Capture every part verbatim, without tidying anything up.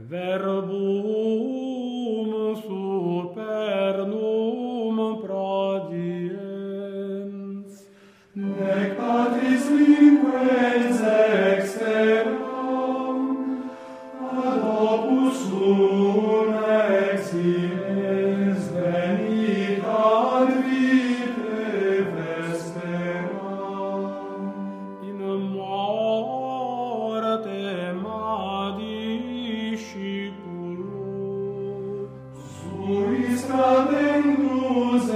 verbum supernum prodiens, nec patris linguens exteram, ad opus suum exiles venit ad vite vesteram. in mortem ad discipulo, Suis cadendus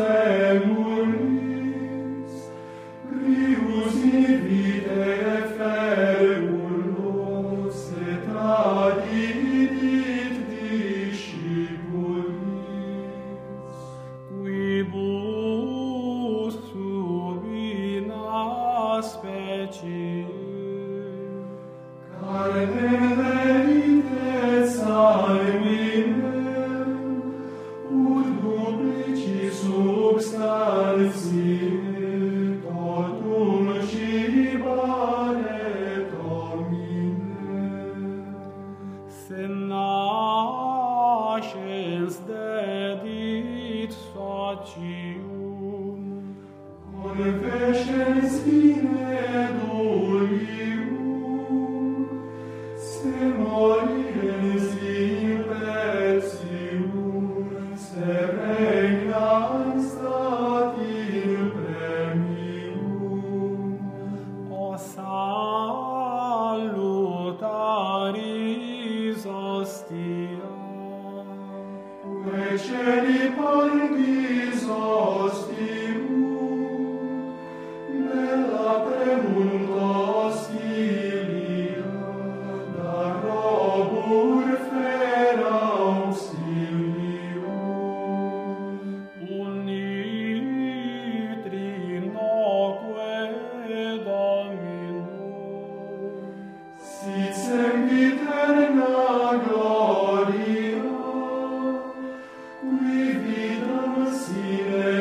emulis, prius in vite ferulos, et tradidit discipulis. quibus subina specie, Carnem venite salminem, ut duplici substantiae totum scibare domine. se nascens dedit socium, Confescens fine dulium, se moriens in pretium, se regnans stat in premium. o salutaris ostia, Quae celi pandis ostium, bella premunt hostilia, da robur fera auxilium. unitri noque Domino, Sit sempiterna gloria, qui vidam sine